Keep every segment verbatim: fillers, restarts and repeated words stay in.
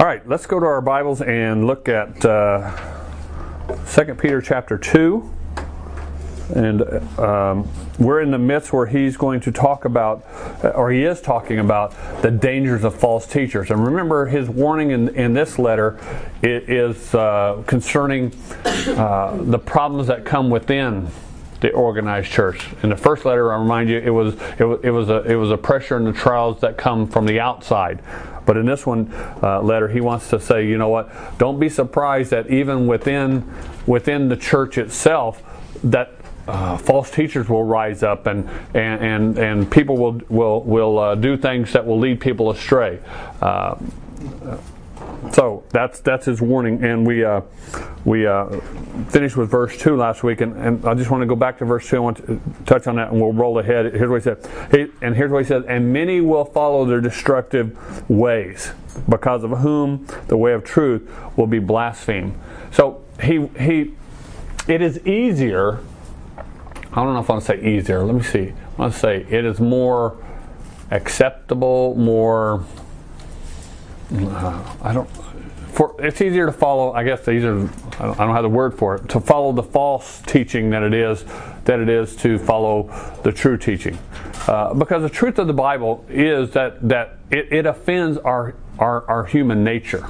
All right, let's go to our Bibles and look at uh, Second Peter chapter two. And um, we're in the midst where he's going to talk about, or he is talking about, the dangers of false teachers. And remember, his warning in, in this letter is uh, concerning uh, the problems that come within the organized church. In the first letter, I remind you, it was it was it was a it was a pressure and the trials that come from the outside. But in this one uh, letter, he wants to say, you know what? Don't be surprised that even within within the church itself, that uh, false teachers will rise up and and and, and people will will will uh, do things that will lead people astray. Uh, So that's that's his warning, and we uh, we uh, finished with verse two last week, and, and I just want to go back to verse two. I want to touch on that, and we'll roll ahead. Here's what he said, he, and here's what he says: "And many will follow their destructive ways, because of whom the way of truth will be blasphemed." So he he, it is easier. I don't know if I want to say easier. Let me see. I want to say it is more acceptable, more. Uh, I don't. For it's easier to follow. I guess easier. I don't, I don't have the word for it. To follow the false teaching than it is than it is to follow the true teaching, uh, because the truth of the Bible is that that it, it offends our our, our human nature.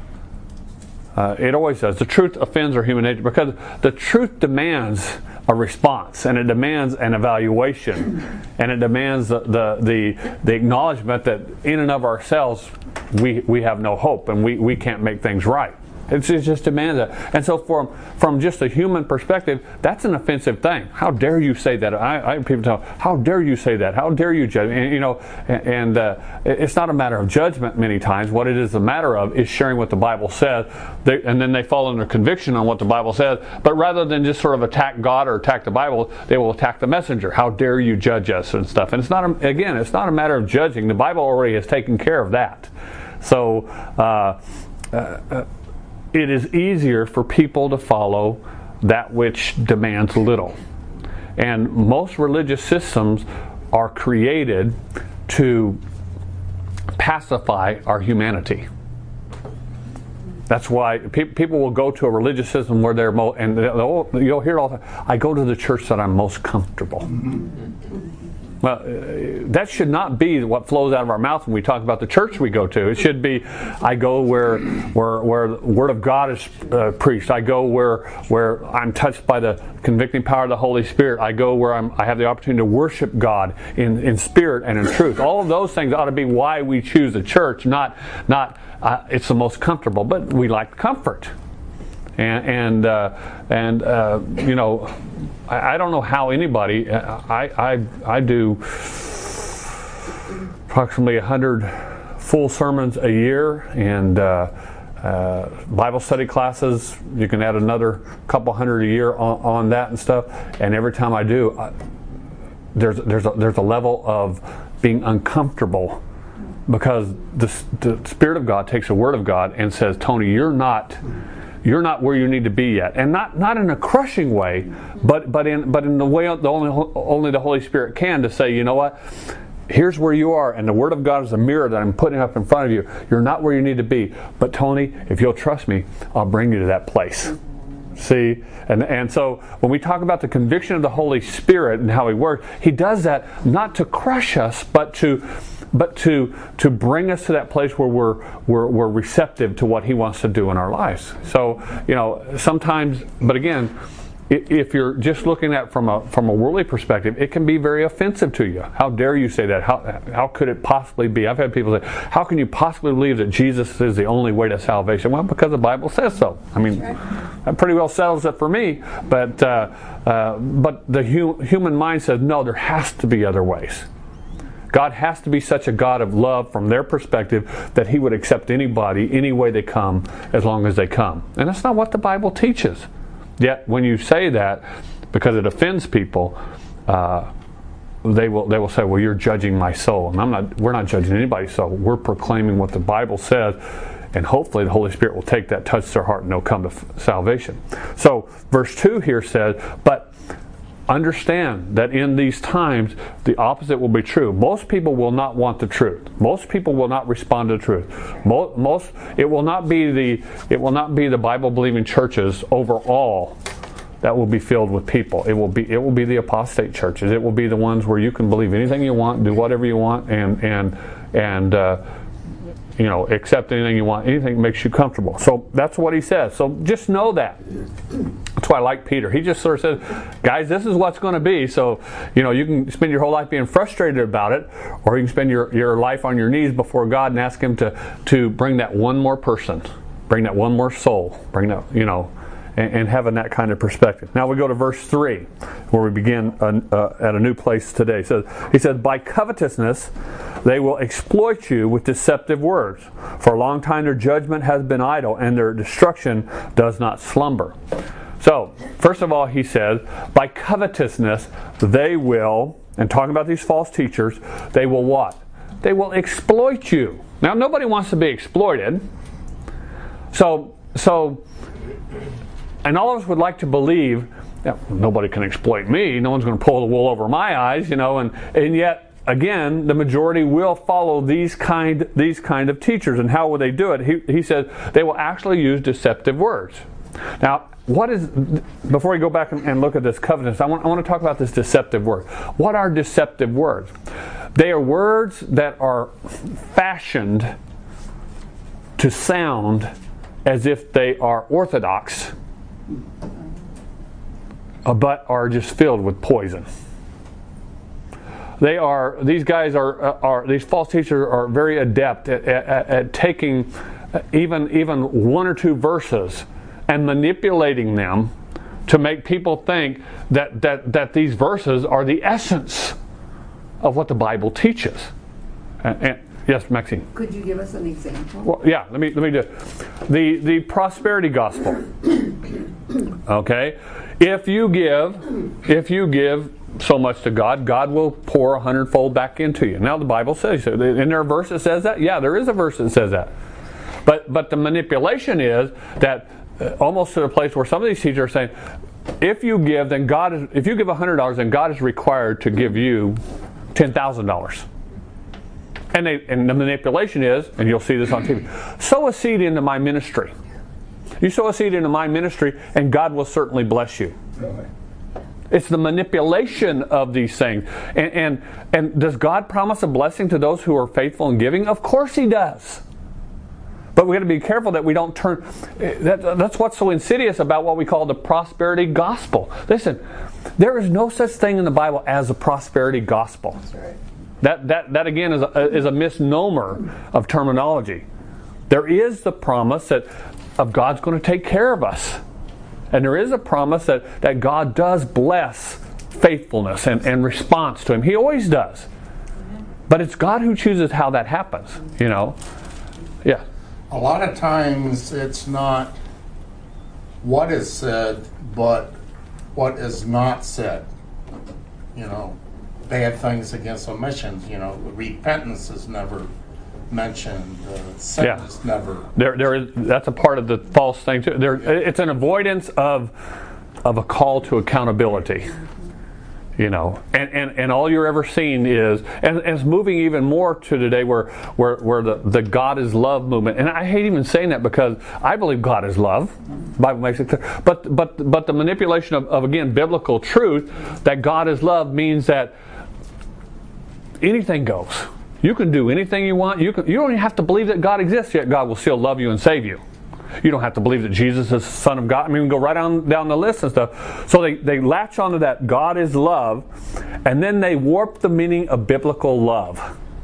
Uh, it always does. The truth offends our human nature because the truth demands a response, and it demands an evaluation, and it demands the, the the the acknowledgement that in and of ourselves we we have no hope and we, we can't make things right. It's, it just demands that. And so from from just a human perspective, that's an offensive thing. How dare you say that? I, I have people tell, how dare you say that? How dare you judge? And, you know, and, and uh, it's not a matter of judgment many times. What it is a matter of is sharing what the Bible says, they, and then they fall under conviction on what the Bible says. But rather than just sort of attack God or attack the Bible, they will attack the messenger. How dare you judge us and stuff? And it's not, a, again, it's not a matter of judging. The Bible already has taken care of that. So, uh, uh, uh, it is easier for people to follow that which demands little. And most religious systems are created to pacify our humanity. That's why pe- people will go to a religious system where they're most, and they'll, you'll hear all the time, I go to the church that I'm most comfortable. Well, uh, that should not be what flows out of our mouth when we talk about the church we go to. It should be, I go where where where the Word of God is uh, preached. I go where where I'm touched by the convicting power of the Holy Spirit. I go where I'm, I have the opportunity to worship God in, in spirit and in truth. All of those things ought to be why we choose the church, not not uh, it's the most comfortable, but we like comfort. And and uh, and uh, you know, I, I don't know how anybody. I I I do approximately a hundred full sermons a year, and uh, uh, Bible study classes. You can add another couple hundred a year on, on that and stuff. And every time I do, I, there's there's a, there's a level of being uncomfortable. Because the, the Spirit of God takes the Word of God and says, Tony, you're not. You're not where you need to be yet, and not, not in a crushing way, but but in but in the way the only only the Holy Spirit can, to say, you know what, here's where you are, and the Word of God is a mirror that I'm putting up in front of you. You're not where you need to be, but Tony, if you'll trust me, I'll bring you to that place. See, and and so when we talk about the conviction of the Holy Spirit and how He works, He does that not to crush us, but to. But to to bring us to that place where we're, we're we're receptive to what He wants to do in our lives. So, you know, sometimes, but again, if you're just looking at it from a from a worldly perspective, it can be very offensive to you. How dare you say that? How how could it possibly be? I've had people say, how can you possibly believe that Jesus is the only way to salvation? Well, because the Bible says so. I mean, that pretty well settles it for me. But uh, uh, but the hu- human mind says, no, there has to be other ways. God has to be such a God of love from their perspective that He would accept anybody, any way they come, as long as they come. And that's not what the Bible teaches. Yet, when you say that, because it offends people, uh, they will they will say, well, you're judging my soul. And I'm not. We're not judging anybody's soul. We're proclaiming what the Bible says, and hopefully the Holy Spirit will take that, touch their heart, and they'll come to f- salvation. So, verse two here says, but understand that in these times, the opposite will be true. Most people will not want the truth. Most people will not respond to the truth. Most, most it will not be the it will not be the Bible-believing churches overall that will be filled with people. It will be it will be the apostate churches. It will be the ones where you can believe anything you want, do whatever you want, and and and uh, you know, accept anything you want, anything that makes you comfortable. So that's what he says. So just know that. That's why I like Peter. He just sort of says, guys, this is what's going to be. So, you know, you can spend your whole life being frustrated about it, or you can spend your, your life on your knees before God and ask Him to, to bring that one more person, bring that one more soul, bring that, you know, and, and having that kind of perspective. Now we go to verse three, where we begin uh, uh, at a new place today. So he says, by covetousness they will exploit you with deceptive words. For a long time their judgment has been idle, and their destruction does not slumber. So, first of all, he says, by covetousness they will, and talking about these false teachers, they will what? They will exploit you. Now, nobody wants to be exploited. So, so, and all of us would like to believe, yeah, nobody can exploit me. No one's going to pull the wool over my eyes, you know, and, and yet, again, the majority will follow these kind these kind of teachers. And how will they do it? He, he says they will actually use deceptive words. Now, what is, before we go back and, and look at this covetousness, I want, I want to talk about this deceptive word. What are deceptive words? They are words that are fashioned to sound as if they are orthodox, but are just filled with poison. They are, these guys are, are these false teachers are very adept at, at, at taking even, even one or two verses and manipulating them to make people think that, that, that these verses are the essence of what the Bible teaches. And, and, yes, Maxine. Could you give us an example? Well, yeah, let me let me do it. The the prosperity gospel. Okay, if you give, if you give so much to God, God will pour a hundredfold back into you. Now the Bible says so. In there a verse that says that? Yeah, there is a verse that says that. But but the manipulation is that uh, almost to the place where some of these teachers are saying, if you give, then God is. If you give a hundred dollars, then God is required to give you ten thousand dollars. And, they, and the manipulation is, and you'll see this on T V, sow a seed into my ministry. You sow a seed into my ministry, and God will certainly bless you. It's the manipulation of these things. And, and, and does God promise a blessing to those who are faithful in giving? Of course He does. But we've got to be careful that we don't turn... That, that's what's so insidious about what we call the prosperity gospel. Listen, there is no such thing in the Bible as a prosperity gospel. That's right. That, that, that again is a, is a misnomer of terminology. There is the promise that of God's going to take care of us. And there is a promise that, that God does bless faithfulness and, and response to Him. He always does. But it's God who chooses how that happens, you know. Yeah. A lot of times it's not what is said, but what is not said. You know, bad things against omissions. You know, repentance is never mentioned. Uh, sin yeah. is never. There, there is. That's a part of the false thing too. There, it's an avoidance of of a call to accountability. You know, and, and, and all you're ever seeing is, and, and it's moving even more to today where where, where the, the God is love movement. And I hate even saying that because I believe God is love. The Bible makes it clear. But but but the manipulation of, of again biblical truth that God is love means that anything goes. You can do anything you want. You can. You don't even have to believe that God exists, yet God will still love you and save you. You don't have to believe that Jesus is the Son of God. I mean, we can go right on down the list and stuff. So they, they latch onto that God is love, and then they warp the meaning of biblical love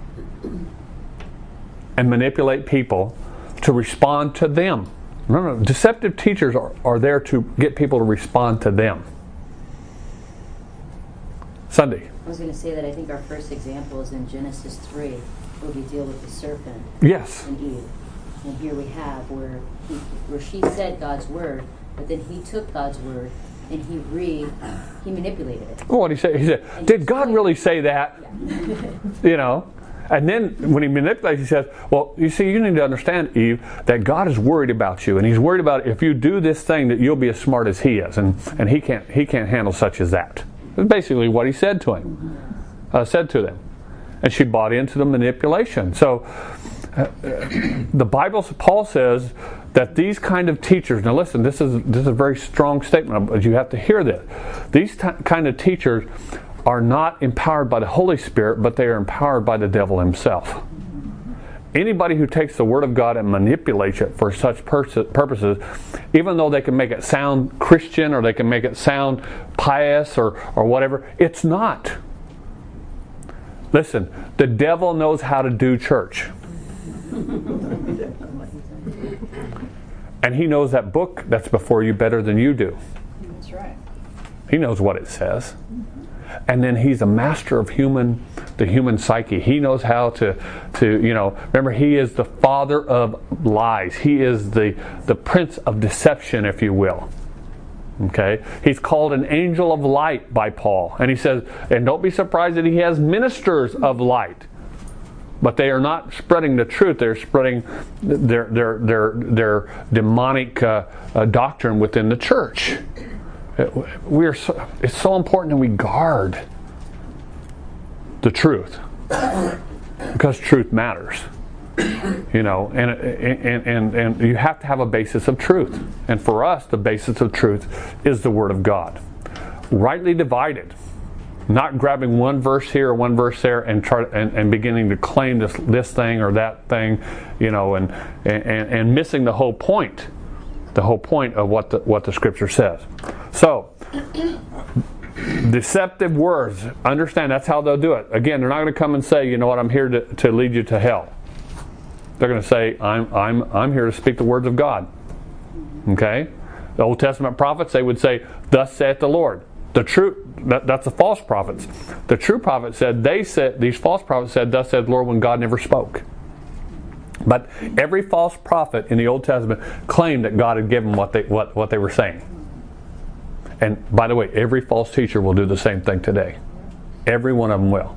and manipulate people to respond to them. Remember, deceptive teachers are, are there to get people to respond to them. Sunday. I was going to say that I think our first example is in Genesis three, where we deal with the serpent yes. and Eve. And here we have where he, where she said God's word, but then he took God's word and he re he manipulated it. Well, what he said, he said, and did God really say that? Yeah. You know, and then when he manipulates, he says, well, you see, you need to understand, Eve, that God is worried about you, and He's worried about if you do this thing that you'll be as smart as He is, and and He can't He can't handle such as that. That's basically what he said to him, uh, said to them. And she bought into the manipulation. So uh, the Bible, Paul says that these kind of teachers, now listen, this is this is a very strong statement, but you have to hear this. These t- kind of teachers are not empowered by the Holy Spirit, but they are empowered by the devil himself. Anybody who takes the Word of God and manipulates it for such pers- purposes, even though they can make it sound Christian or they can make it sound pious or, or whatever, it's not. Listen, the devil knows how to do church. And he knows that book that's before you better than you do. That's right. He knows what it says. And then he's a master of human, the human psyche. He knows how to, to you know, remember, he is the father of lies. He is the, the prince of deception, if you will. Okay? He's called an angel of light by Paul. And he says, and don't be surprised that he has ministers of light. But they are not spreading the truth. They're spreading their their their their demonic uh, uh, doctrine within the church. We are. So, it's so important that we guard the truth because truth matters. You know, and and and and you have to have a basis of truth. And for us, the basis of truth is the Word of God, rightly divided. Not grabbing one verse here or one verse there and try and, and beginning to claim this this thing or that thing, you know, and, and and missing the whole point, the whole point of what the what the Scripture says. So, deceptive words. Understand that's how they'll do it. Again, they're not going to come and say, you know what, I'm here to, to lead you to hell. They're going to say, I'm I'm I'm here to speak the words of God. Okay, the Old Testament prophets, they would say, "Thus saith the Lord." The true, that, that's the false prophets. The true prophet said, they said, these false prophets said, "Thus said the Lord," when God never spoke. But every false prophet in the Old Testament claimed that God had given what they what, what they were saying. And by the way, every false teacher will do the same thing today. Every one of them will.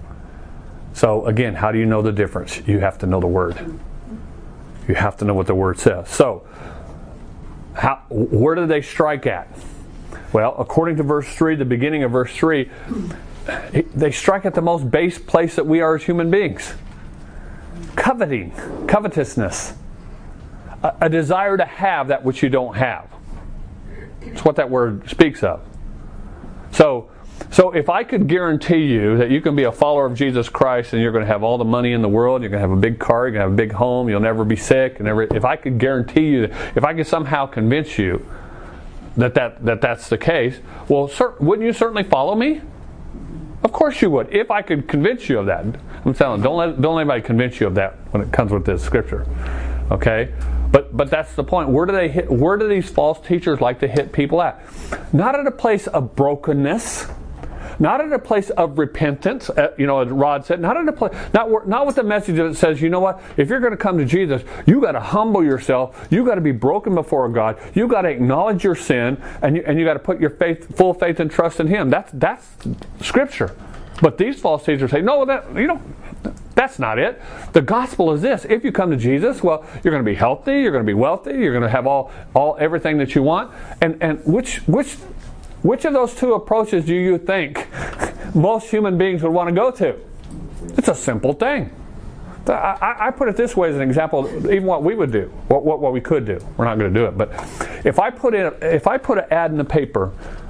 So again, how do you know the difference? You have to know the Word. You have to know what the Word says. So, how, where do they strike at? Well, according to verse three, the beginning of verse three, they strike at the most base place that we are as human beings. Coveting, covetousness. A, a desire to have that which you don't have. That's what that word speaks of. So, so if I could guarantee you that you can be a follower of Jesus Christ and you're going to have all the money in the world, you're going to have a big car, you're going to have a big home, you'll never be sick, and never, if I could guarantee you, that, if I could somehow convince you that, that, that that's the case, well, cer- wouldn't you certainly follow me? Of course you would, if I could convince you of that. I'm telling you, don't let, don't let anybody convince you of that when it comes with this scripture. Okay? But but that's the point. Where do they hit, where do these false teachers like to hit people at? Not at a place of brokenness. Not at a place of repentance, uh, you know, as Rod said. Not at a place, not not with the message that says, you know what? If you're going to come to Jesus, you got to humble yourself. You got to be broken before God. You got to acknowledge your sin, and you and you got to put your faith, full faith and trust in Him. That's that's Scripture. But these false teachers say, no, that you know, that's not it. The gospel is this: if you come to Jesus, well, you're going to be healthy. You're going to be wealthy. You're going to have all all everything that you want. And and which which. Which of those two approaches do you think most human beings would want to go to? It's a simple thing. I, I put it this way as an example, even what we would do, what, what, what we could do. We're not going to do it, but if I put in, if I put an ad in the paper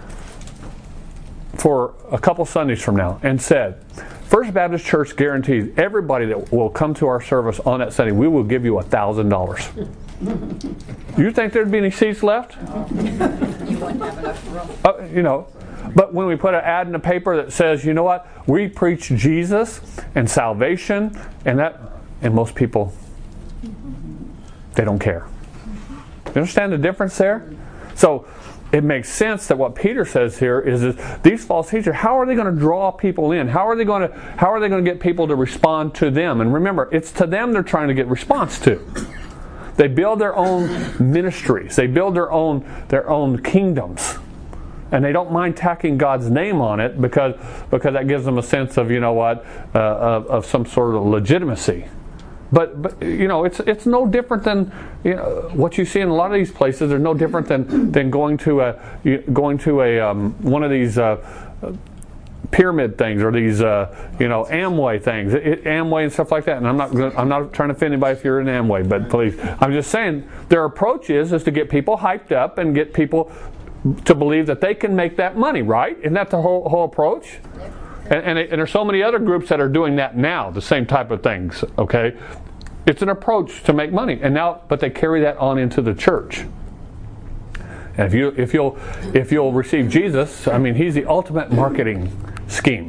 for a couple Sundays from now and said, First Baptist Church guarantees everybody that will come to our service on that Sunday, we will give you a thousand dollars. You think there'd be any seats left? You wouldn't have enough room. Uh, you know, but when we put an ad in the paper that says, you know what, we preach Jesus and salvation, and that, and most people, they don't care. You understand the difference there? So it makes sense that what Peter says here is, is these false teachers, how are they going to draw people in? How are they going to how are they going to get people to respond to them? And remember, it's to them they're trying to get response to. They build their own ministries. They build their own their own kingdoms. And they don't mind tacking God's name on it because because that gives them a sense of, you know what, uh, of, of some sort of legitimacy. But but you know, it's it's no different than, you know, what you see in a lot of these places. They're no different than, than going to a going to a um, one of these uh, pyramid things or these uh, you know Amway things, it, Amway and stuff like that. And I'm not gonna, I'm not trying to offend anybody if you're in Amway, but please, I'm just saying their approach is is to get people hyped up and get people to believe that they can make that money, right? Isn't that the whole whole approach? And, and, and there's so many other groups that are doing that now, the same type of things. Okay, it's an approach to make money, and now but they carry that on into the church. And if you if you'll if you'll receive Jesus, I mean, He's the ultimate marketing scheme.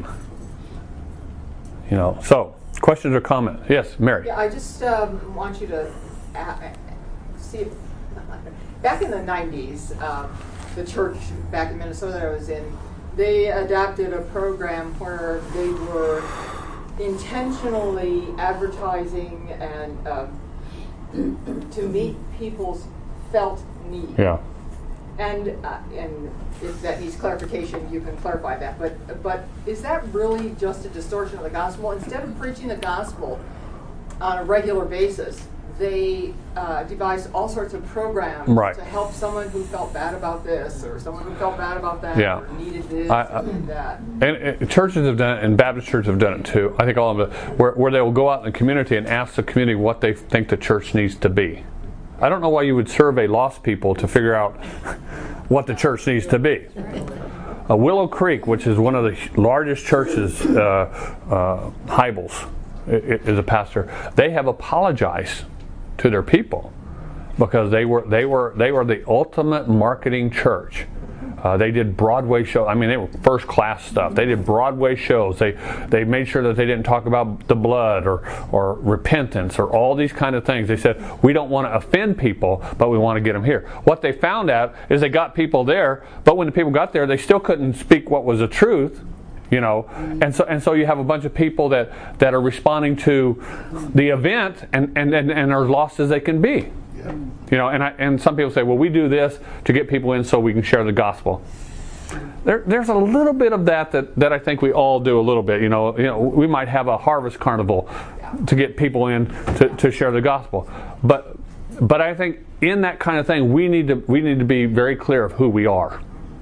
You know. So, questions or comments? Yes, Mary. Yeah, I just um, want you to uh, see if back in the nineties, uh, the church back in Minnesota that I was in, they adopted a program where they were intentionally advertising and um, to meet people's felt need. Yeah. And uh, and if that needs clarification, you can clarify that. But but is that really just a distortion of the gospel? Instead of preaching the gospel on a regular basis, they uh, devised all sorts of programs right. to help someone who felt bad about this, or someone who felt bad about that, yeah. or needed this I, or needed that. And, and churches have done it, and Baptist churches have done it too. I think all of it, where, where they will go out in the community and ask the community what they think the church needs to be. I don't know why you would survey lost people to figure out what the church needs to be. Uh, Willow Creek, which is one of the largest churches, uh, uh, Hybels is a pastor. They have apologized to their people because they were they were they were the ultimate marketing church. Uh, they did Broadway shows. I mean, they were first class stuff. They did Broadway shows. They they made sure that they didn't talk about the blood or or repentance or all these kind of things. They said, we don't want to offend people, but we want to get them here. What they found out is they got people there, but when the people got there, they still couldn't speak what was the truth. You know, and so and so you have a bunch of people that, that are responding to the event and, and, and, and are lost as they can be. Yeah. You know, and I, and some people say, well, we do this to get people in so we can share the gospel. There, there's a little bit of that, that that I think we all do a little bit. You know, you know, we might have a harvest carnival to get people in to, to share the gospel. But but I think in that kind of thing, we need to we need to be very clear of who we are.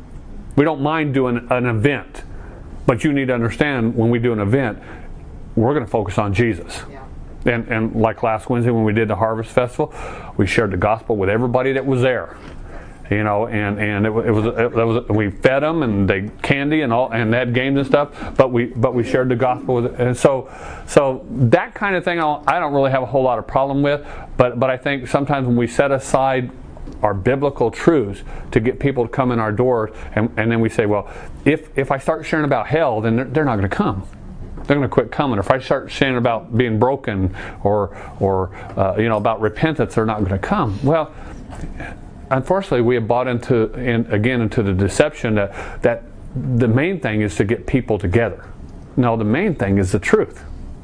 We don't mind doing an event. But you need to understand, when we do an event, we're going to focus on Jesus. Yeah. And and like last Wednesday when we did the Harvest Festival, we shared the gospel with everybody that was there. You know, and and it, it was it was we fed them and they candy and all and they had games and stuff. But we but we shared the gospel with, and so so that kind of thing I don't, I don't really have a whole lot of problem with. But but I think sometimes when we set aside our biblical truths to get people to come in our doors, and, and then we say, well, if if I start sharing about hell, then they're, they're not going to come. They're going to quit coming. If I start sharing about being broken or or uh, you know about repentance, they're not going to come. Well, unfortunately, we have bought into in, again into the deception that that the main thing is to get people together. No, the main thing is the truth.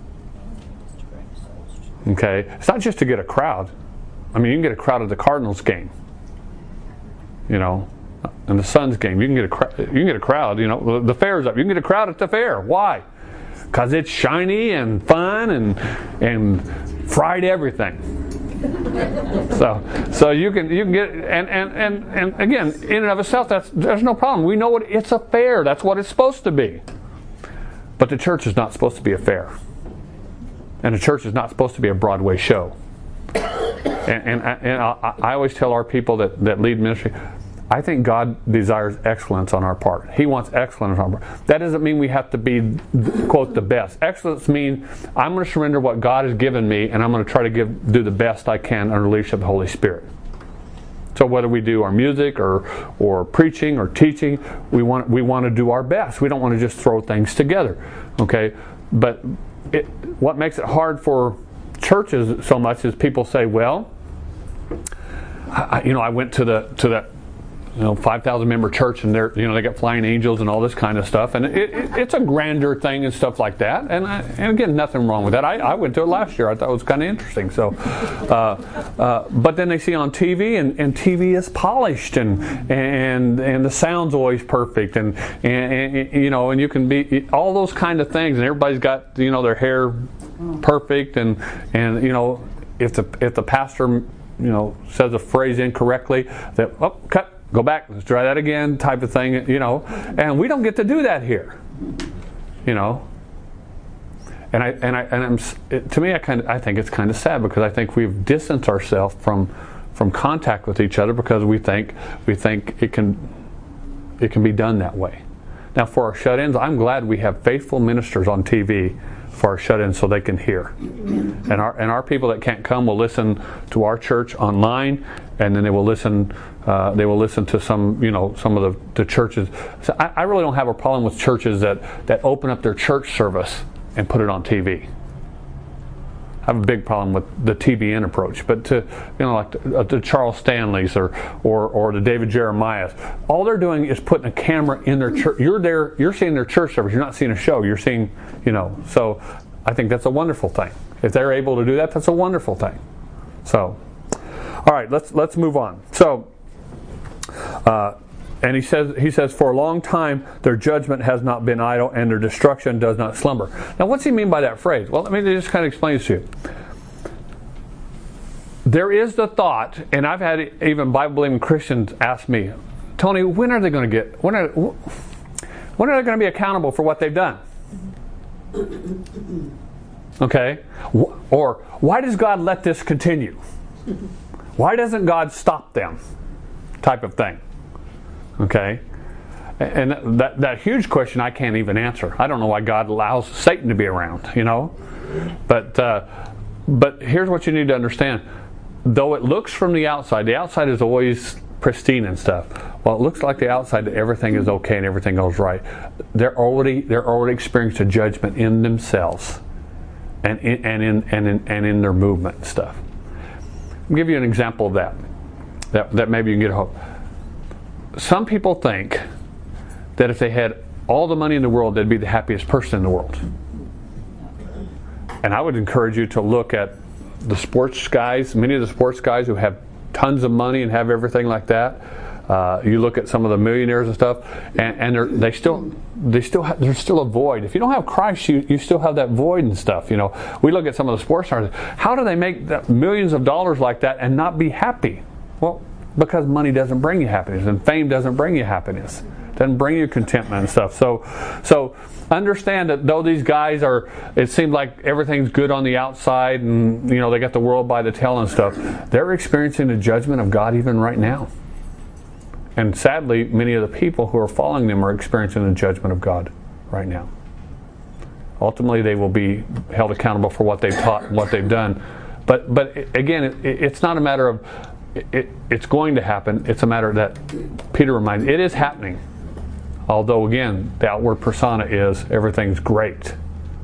Okay, it's not just to get a crowd. I mean, you can get a crowd at the Cardinals game, you know, and the Suns game. You can get a cr- you can get a crowd. You know, the fair's up. You can get a crowd at the fair. Why? Because it's shiny and fun and and fried everything. so so you can you can get and and and and again, in and of itself, that's there's no problem. We know what it's a fair. That's what it's supposed to be. But the church is not supposed to be a fair, and the church is not supposed to be a Broadway show. And, and, and I, I always tell our people that, that lead ministry, I think God desires excellence on our part. He wants excellence on our part. That doesn't mean we have to be, quote, the best. Excellence means I'm going to surrender what God has given me, and I'm going to try to give do the best I can under the leadership of the Holy Spirit. So whether we do our music or or preaching or teaching, we want we want to do our best. We don't want to just throw things together. Okay? But it, what makes it hard for churches so much is people say, well, I, you know, I went to the to that you know five thousand member church, and they're you know they got flying angels and all this kind of stuff, and it, it, it's a grander thing and stuff like that. And I, and again, nothing wrong with that. I, I went to it last year. I thought it was kind of interesting. So, uh, uh, but then they see on T V, and, and T V is polished, and and and the sound's always perfect, and, and, and you know, and you can be all those kind of things, and everybody's got you know their hair perfect, and and you know if the if the pastor you know says a phrase incorrectly, that oh cut. Go back, let's try that again, type of thing, you know. And we don't get to do that here, you know. And I and I and I'm it, to me, I kind of I think it's kind of sad because I think we've distanced ourselves from from contact with each other because we think we think it can it can be done that way. Now, for our shut-ins, I'm glad we have faithful ministers on T V for our shut-ins so they can hear. And our and our people that can't come will listen to our church online, and then they will listen. Uh, they will listen to some, you know, some of the, the churches. So I, I really don't have a problem with churches that that open up their church service and put it on T V. I have a big problem with the T B N approach, but to, you know, like the, the Charles Stanleys or, or or the David Jeremiahs, all they're doing is putting a camera in their church. You're there, you're seeing their church service. You're not seeing a show. You're seeing, you know. So I think that's a wonderful thing. If they're able to do that, that's a wonderful thing. So, all right, let's let's move on. So. Uh, And he says, he says, for a long time their judgment has not been idle, and their destruction does not slumber. Now, what's he mean by that phrase? Well, let me just kind of explain this to you. There is the thought, and I've had even Bible-believing Christians ask me, Tony, when are they going to get? When are when are they going to be accountable for what they've done? Okay, or why does God let this continue? Why doesn't God stop them? Type of thing. Okay, and that that huge question I can't even answer. I don't know why God allows Satan to be around, you know. But uh, but here's what you need to understand. Though it looks from the outside, the outside is always pristine and stuff. Well, it looks like the outside that everything is okay and everything goes right. They're already they're already experiencing a judgment in themselves, and in, and in and in and in their movement and stuff. I'll give you an example of that. That that maybe you can get hope. Some people think that if they had all the money in the world, they'd be the happiest person in the world. And I would encourage you to look at the sports guys, many of the sports guys who have tons of money and have everything like that. Uh, you look at some of the millionaires and stuff, and, and they're, they still, they still, have, there's still a void. If you don't have Christ, you, you still have that void and stuff. You know, we look at some of the sports stars. How do they make that millions of dollars like that and not be happy? Well, because money doesn't bring you happiness, and fame doesn't bring you happiness. It doesn't bring you contentment and stuff. So, so understand that though these guys are, it seems like everything's good on the outside, and you know they got the world by the tail and stuff. They're experiencing the judgment of God even right now. And sadly, many of the people who are following them are experiencing the judgment of God right now. Ultimately, they will be held accountable for what they've taught and what they've done. But, but again, it, it's not a matter of. It, it, it's going to happen. It's a matter that Peter reminds, it is happening. Although again, the outward persona is everything's great.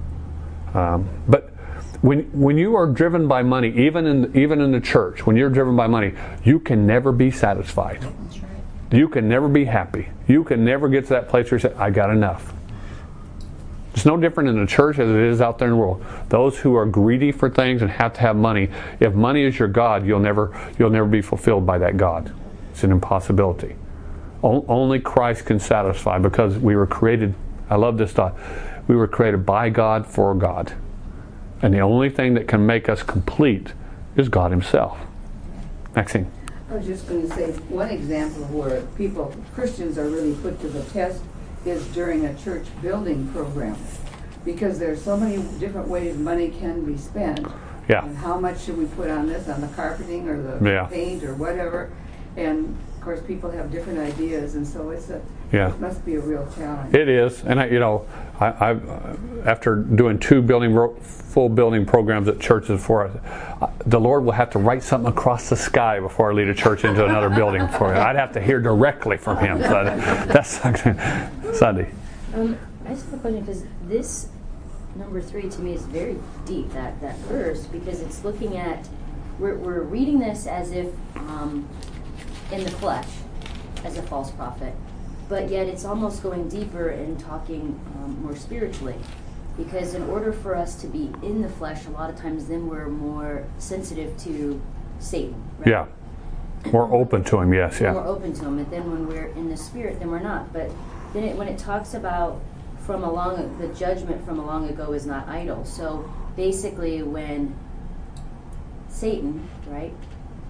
Um, but when when you are driven by money, even in even in the church, when you're driven by money, you can never be satisfied. That's right. You can never be happy. You can never get to that place where you say, I got enough. It's no different in the church as it is out there in the world. Those who are greedy for things and have to have money, if money is your God, you'll never you'll never be fulfilled by that God. It's an impossibility. O- only Christ can satisfy, because we were created, I love this thought, we were created by God for God. And the only thing that can make us complete is God Himself. Maxine. I was just going to say, one example where people, Christians, are really put to the test is during a church building program, because there's so many different ways money can be spent. Yeah. And how much should we put on this, on the carpeting or the Yeah. paint or whatever? And of course, people have different ideas, and so it's a Yeah. it must be a real challenge. It is, and I, you know, I, I uh, after doing two building full building programs at churches for uh, the Lord will have to write something across the sky before I lead a church into another building for it. I'd have to hear directly from Him. So that's Sunday. Um, I just have a question, because this number three to me is very deep, that, that verse, because it's looking at, we're, we're reading this as if um, in the flesh, as a false prophet, but yet it's almost going deeper and talking um, more spiritually, because in order for us to be in the flesh, a lot of times then we're more sensitive to Satan, right? Yeah. More open to Him, yes, yeah. More open to Him, and then when we're in the spirit, then we're not. But then it, when it talks about from a long, the judgment from a long ago is not idle. So basically, when Satan, right,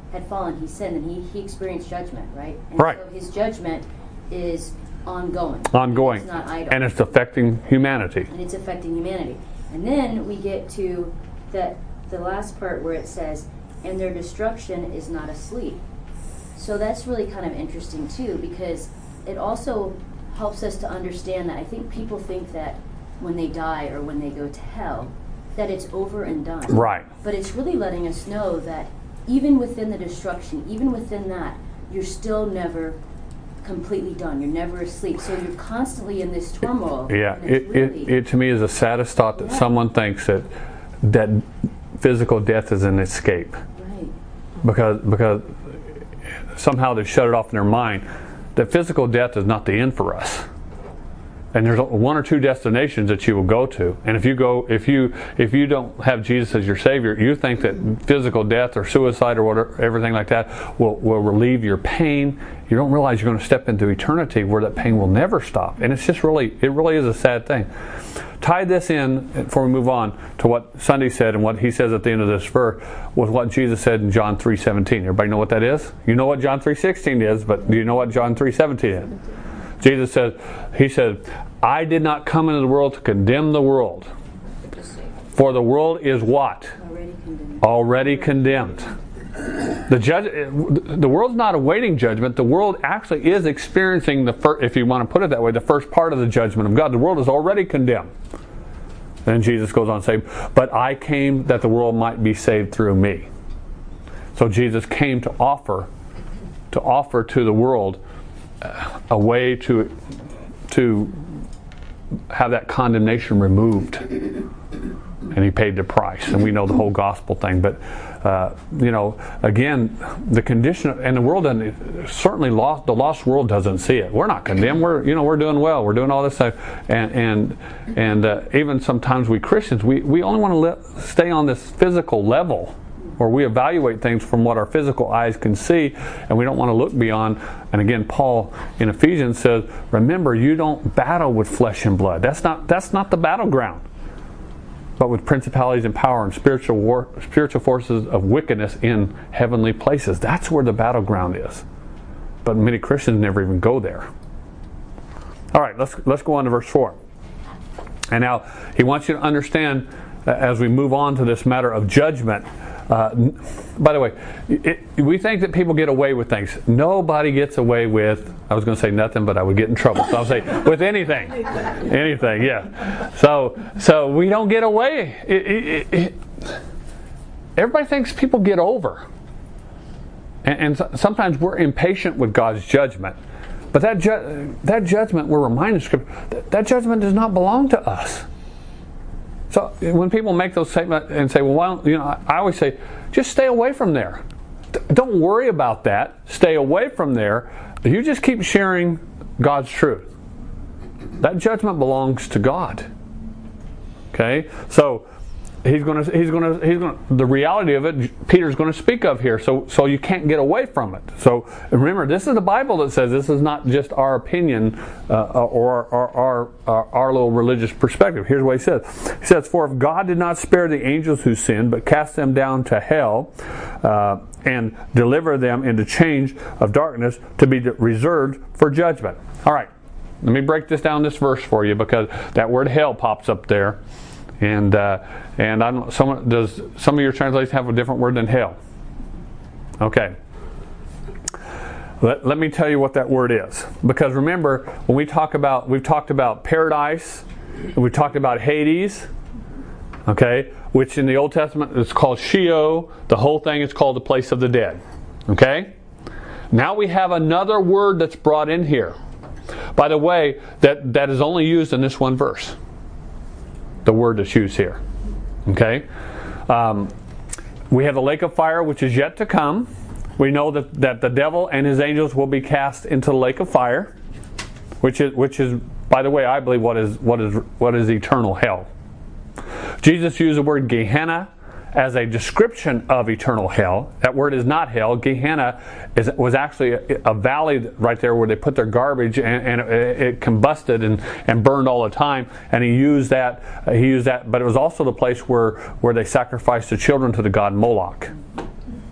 had fallen, he sinned, and he, he experienced judgment, right? And Right. so his judgment is ongoing. Ongoing. It's not idle. And it's affecting humanity. And it's affecting humanity. And then we get to the, the last part where it says, and their destruction is not asleep. So that's really kind of interesting too, because it also helps us to understand that I think people think that when they die or when they go to hell, that it's over and done. Right. But it's really letting us know that even within the destruction, even within that, you're still never completely done. You're never asleep. So you're constantly in this turmoil. Yeah, and it's it, really, it, it to me is the saddest thought that Yeah. someone thinks that that physical death is an escape. Right. Because because somehow they shut it off in their mind that physical death is not the end for us. And there's one or two destinations that you will go to. And if you go, if you if you don't have Jesus as your Savior, you think that physical death or suicide or whatever, everything like that will, will relieve your pain. You don't realize you're going to step into eternity where that pain will never stop. And it's just really, it really is a sad thing. Tie this in, before we move on, to what Sunday said and what he says at the end of this verse, with what Jesus said in John three seventeen. Everybody know what that is? You know what John three sixteen is, but do you know what John three seventeen is? Jesus said, he said, I did not come into the world to condemn the world. For the world is what? Already condemned. Already condemned. The judge, the world's not awaiting judgment. The world actually is experiencing the first, if you want to put it that way, the first part of the judgment of God. The world is already condemned. Then Jesus goes on to say, but I came that the world might be saved through me. So Jesus came to offer, to offer to the world a way to to have that condemnation removed, and he paid the price. And we know the whole gospel thing. But uh, you know, again, the condition and the world doesn't, certainly lost. The lost world doesn't see it. We're not condemned. We're you know we're doing well. We're doing all this stuff, and and and uh, even sometimes we Christians we we only want to let, stay on this physical level, or we evaluate things from what our physical eyes can see, and we don't want to look beyond. And again, Paul in Ephesians says, remember, you don't battle with flesh and blood. That's not that's not the battleground. But with principalities and power and spiritual war, spiritual forces of wickedness in heavenly places. That's where the battleground is. But many Christians never even go there. All right, let's let's go on to verse four. And now he wants you to understand, uh, as we move on to this matter of judgment. Uh, by the way, it, we think that people get away with things. Nobody gets away with, I was going to say nothing, but I would get in trouble. So I'll say with anything. Anything, yeah. So so we don't get away. It, it, it, everybody thinks people get over. And, and so, sometimes we're impatient with God's judgment. But that, ju- that judgment, we're reminded, Scripture, that, that judgment does not belong to us. So when people make those statements and say, well, why don't, you know, I always say, just stay away from there. Don't worry about that. Stay away from there. You just keep sharing God's truth. That judgment belongs to God. Okay? So he's going to he's going to he's going to the reality of it Peter's going to speak of here. So so you can't get away from it. So remember, this is the Bible that says this is not just our opinion uh, or our our, our our little religious perspective. Here's what he says. He says, for if God did not spare the angels who sinned, but cast them down to hell uh, and deliver them into chains of darkness to be reserved for judgment. All right, let me break this down, this verse for you, because that word hell pops up there. And uh, and I don't. Some does some of your translations have a different word than hell? Okay. Let, let me tell you what that word is, because remember when we talk about we've talked about paradise, and we talked about Hades, okay, which in the Old Testament is called Sheol. The whole thing is called the place of the dead. Okay. Now we have another word that's brought in here. By the way, that that is only used in this one verse. The word that's used here. Okay? Um, we have the lake of fire, which is yet to come. We know that, that the devil and his angels will be cast into the lake of fire, which is, which is, by the way, I believe what is what is what is eternal hell. Jesus used the word Gehenna as a description of eternal hell. That word is not hell. Gehenna is, was actually a, a valley right there where they put their garbage, and, and it, it combusted and, and burned all the time. And he used that. Uh, he used that, but it was also the place where, where they sacrificed the children to the god Moloch.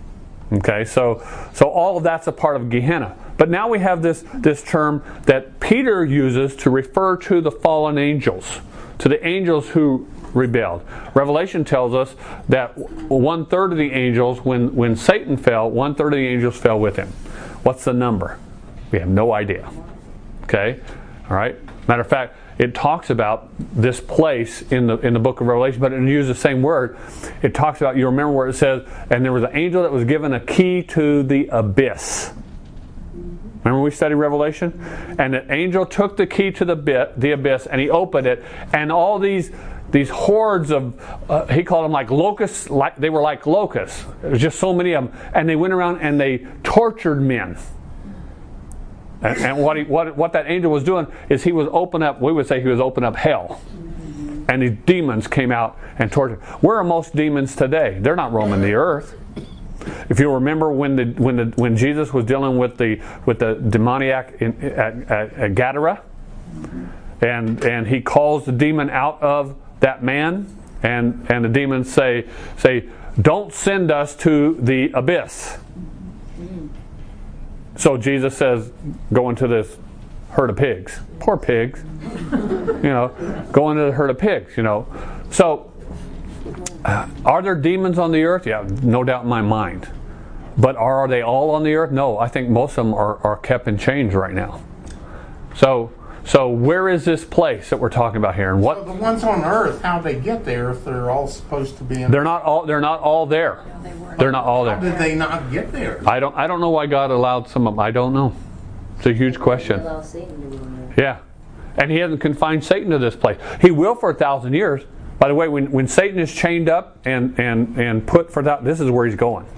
Okay, so so all of that's a part of Gehenna. But now we have this, this term that Peter uses to refer to the fallen angels, to the angels who rebelled. Revelation tells us that one third of the angels, when, when Satan fell, one third of the angels fell with him. What's the number? We have no idea. Okay? All right? Matter of fact, it talks about this place in the in the book of Revelation, but it uses the same word. It talks about, you remember where it says, and there was an angel that was given a key to the abyss. Remember we studied Revelation? And the angel took the key to the bit, the abyss, and he opened it, and all these these hordes of, uh, he called them like locusts, like they were like locusts. There was just so many of them, and they went around and they tortured men. And, and what, he, what what that angel was doing is he was open up, we would say he was open up hell. And these demons came out and tortured. Where are most demons today? They're not roaming the earth. If you remember when the when the when Jesus was dealing with the with the demoniac in, at, at, at Gadara, and and he calls the demon out of that man, and and the demons say say, "Don't send us to the abyss." So Jesus says, go into this herd of pigs. Poor pigs. You know, go into the herd of pigs, you know. So, uh, are there demons on the earth? Yeah, no doubt in my mind. But are they all on the earth? No, I think most of them are, are kept in chains right now. So, so where is this place that we're talking about here? And what? So the ones on earth, how they get there if they're all supposed to be in? They're not all. They're not all there. They're not all there. How did they not get there? I don't. I don't know why God allowed some of them. I don't know. It's a huge question. Allow Satan to be in there. Yeah, and He hasn't confined Satan to this place. He will for a thousand years. By the way, when when Satan is chained up and and and put for that, this is where he's going.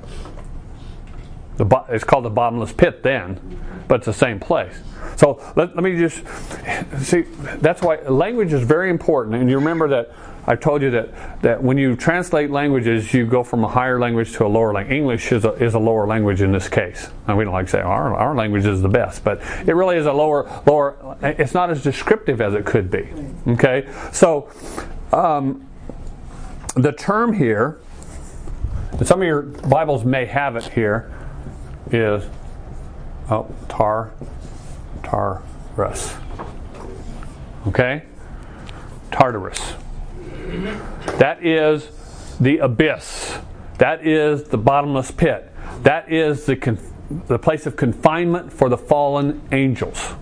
The bo- it's called the bottomless pit then, but it's the same place. So let, let me just see. That's why language is very important. And you remember that I told you that, that when you translate languages, you go from a higher language to a lower language. English is a, is a lower language in this case. And we don't like to say our our language is the best, but it really is a lower lower. It's not as descriptive as it could be. Okay, so um, the term here, and some of your Bibles may have it here, is oh tar. Tartarus. Okay? Tartarus. That is the abyss. That is the bottomless pit. That is the conf- the place of confinement for the fallen angels.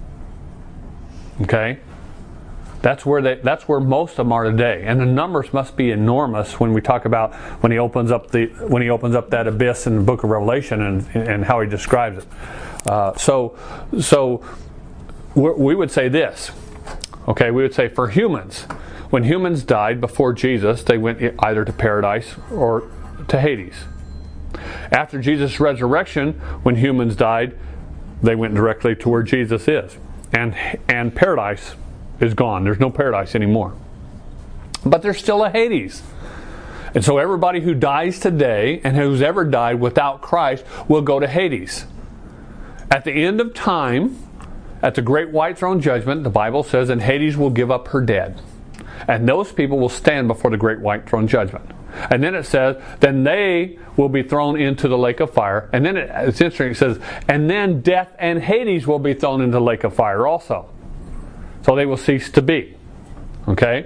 Okay? That's where they that's where most of them are today. And the numbers must be enormous when we talk about when he opens up the when he opens up that abyss in the book of Revelation and and how he describes it. Uh, so so we would say this, okay, we would say for humans, when humans died before Jesus, they went either to paradise or to Hades. After Jesus' resurrection, when humans died, they went directly to where Jesus is. And, and paradise is gone. There's no paradise anymore. But there's still a Hades. And so everybody who dies today and who's ever died without Christ will go to Hades. At the end of time, at the great white throne judgment, the Bible says, and Hades will give up her dead. And those people will stand before the great white throne judgment. And then it says, then they will be thrown into the lake of fire. And then it, it's interesting, it says, and then death and Hades will be thrown into the lake of fire also. So they will cease to be. Okay?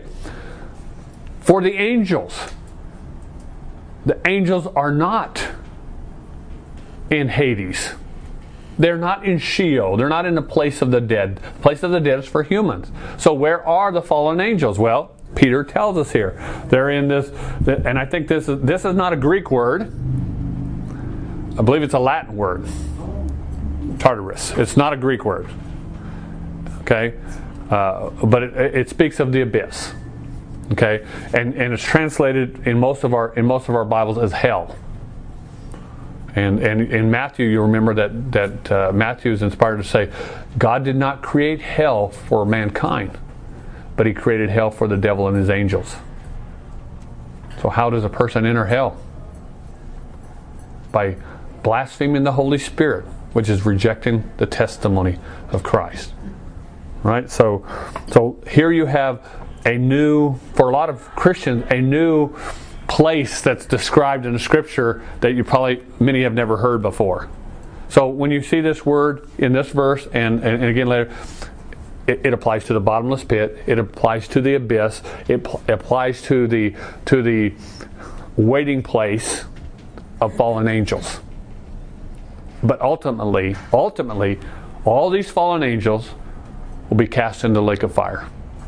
For the angels, the angels are not in Hades. They're not in Sheol. They're not in the place of the dead. The place of the dead is for humans. So where are the fallen angels? Well, Peter tells us here. They're in this, and I think this is this is not a Greek word. I believe it's a Latin word. Tartarus. It's not a Greek word. Okay? Uh, but it, it speaks of the abyss. Okay? And and it's translated in most of our in most of our Bibles as hell. And and in Matthew, you remember that that uh, Matthew is inspired to say, God did not create hell for mankind, but He created hell for the devil and his angels. So how does a person enter hell? By blaspheming the Holy Spirit, which is rejecting the testimony of Christ. Right? So, so here you have a new, for a lot of Christians, a new place that's described in the Scripture that you probably many have never heard before. So when you see this word in this verse, and, and, and again later, it, it applies to the bottomless pit. It applies to the abyss. It pl- applies to the to the waiting place of fallen angels. But ultimately, ultimately, all these fallen angels will be cast into the lake of fire.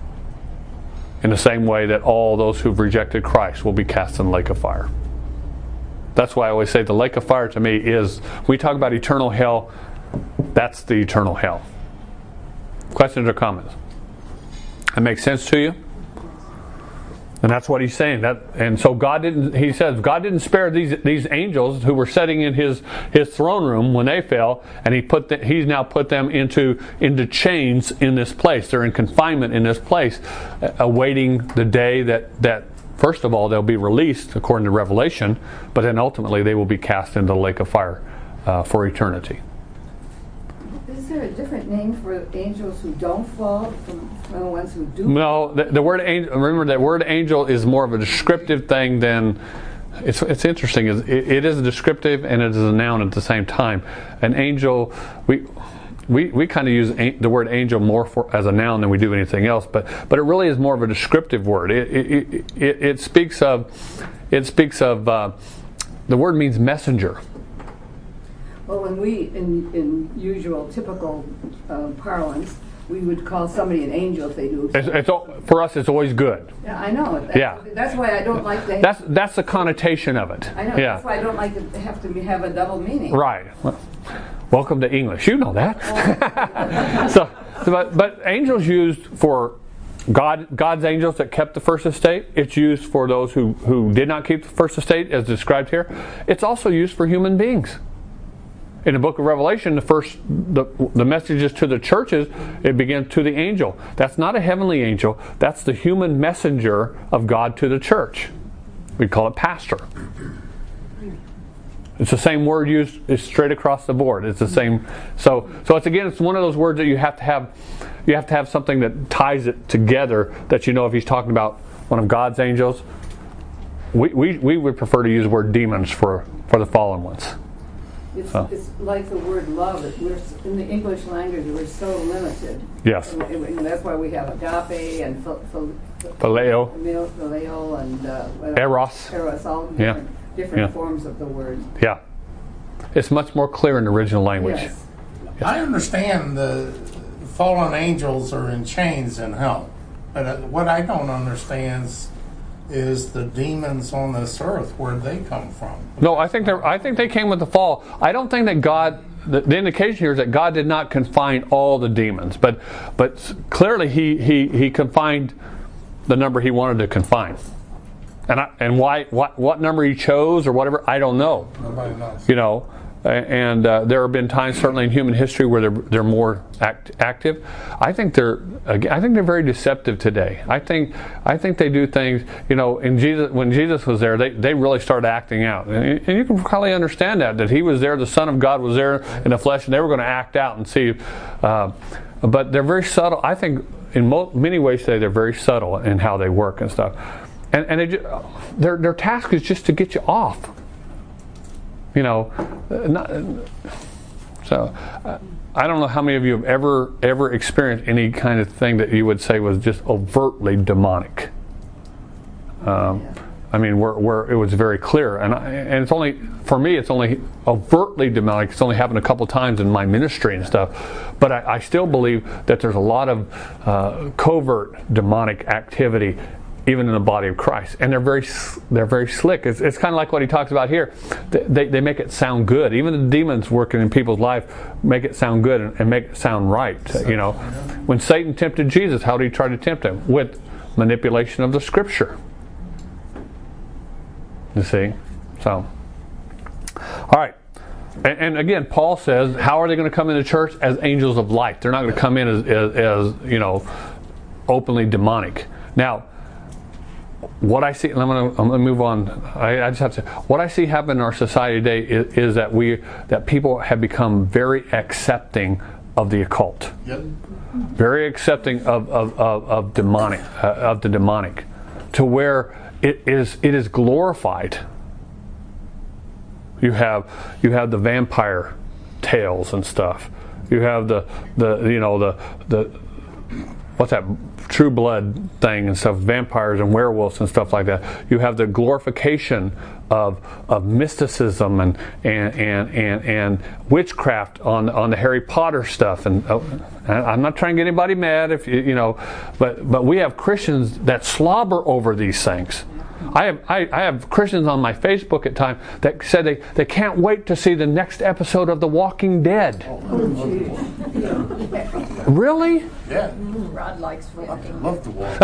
In the same way that all those who've rejected Christ will be cast in the lake of fire. That's why I always say the lake of fire to me is, we talk about eternal hell, that's the eternal hell. Questions or comments? That makes sense to you? And that's what he's saying. That, and so God didn't. He says God didn't spare these these angels who were sitting in His His throne room when they fell, and He put the, He's now put them into into chains in this place. They're in confinement in this place, uh, awaiting the day that that first of all they'll be released according to Revelation, but then ultimately they will be cast into the lake of fire uh, for eternity. Is there a different name for angels who don't fall from, from the ones who do? No, the, the word angel. Remember that word angel is more of a descriptive thing than. It's it's interesting. It, it is a descriptive and it is a noun at the same time. An angel, we we we kind of use a, the word angel more for, as a noun than we do anything else. But but it really is more of a descriptive word. It it it, it speaks of it speaks of uh, the word means messenger. Well, when we, in, in usual, typical uh, parlance, we would call somebody an angel if they do. It's, it's, for us, it's always good. Yeah, I know. That's, yeah. That's why I don't like to. That's that's the connotation of it. I know. Yeah. That's why I don't like to have to have a double meaning. Right. Well, welcome to English. You know that. so, but but angels used for God, God's angels that kept the first estate. It's used for those who who did not keep the first estate, as described here. It's also used for human beings. In the book of Revelation, the first the, the messages to the churches, it begins to the angel. That's not a heavenly angel. That's the human messenger of God to the church. We call it pastor. It's the same word used it's straight across the board. It's the same. So so it's again it's one of those words that you have to have you have to have something that ties it together, that you know if he's talking about one of God's angels. We we, we would prefer to use the word demons for, for the fallen ones. It's, Oh. it's like the word love. We're, in the English language, we're so limited. Yes. And, and that's why we have agape and phil, phil, Phileo. phileo and uh, what Eros. Eros, all different, Yeah. different Yeah. forms of the word. Yeah. It's much more clear in the original language. Yes. I understand the fallen angels are in chains in hell, but uh, what I don't understand is, is the demons on this earth, where they come from. No, I think they I think they came with the fall. I don't think that God. The, the indication here is that God did not confine all the demons, but but clearly he he, he confined the number he wanted to confine. And I, and why what what number he chose or whatever, I don't know. Nobody knows. You know. And uh, there have been times, certainly in human history, where they're they're more act, active. I think they're I think they're very deceptive today. I think I think they do things. You know, in Jesus when Jesus was there, they, they really started acting out, and, and you can probably understand that that he was there, the Son of God was there in the flesh, and they were going to act out and see. Uh, but they're very subtle. I think in mo- many ways today they're very subtle in how they work and stuff, and and they just, their their task is just to get you off. You know, not, so uh, I don't know how many of you have ever ever experienced any kind of thing that you would say was just overtly demonic. Um, I mean, where where it was very clear, and I, and it's only for me, it's only overtly demonic. It's only happened a couple times in my ministry and stuff, but I, I still believe that there's a lot of uh, covert demonic activity even in the body of Christ, and they're very they're very slick. It's, it's kind of like what he talks about here. They, they make it sound good. Even the demons working in people's life make it sound good and, and make it sound right. You know, when Satan tempted Jesus, how did he try to tempt him? With manipulation of the Scripture. You see, so all right. And, and again, Paul says, how are they going to come into church? As angels of light. They're not going to come in as, as, as you know, openly demonic. Now, what I see, and I'm going to, I'm going to move on. I, I just have to. What I see happen in our society today is, is that we that people have become very accepting of the occult, Yep. very accepting of of, of, of demonic, uh, of the demonic, to where it is it is glorified. You have you have the vampire tales and stuff. You have the the you know the the what's that True Blood thing and stuff, vampires and werewolves and stuff like that. You have the glorification of of mysticism and and and and, and witchcraft on on the Harry Potter stuff. And oh, I'm not trying to get anybody mad if you you know, but but we have Christians that slobber over these things. I have I, I have Christians on my Facebook at times that said they, they can't wait to see the next episode of The Walking Dead. Really? Yeah. Rod likes walking. Love to walk.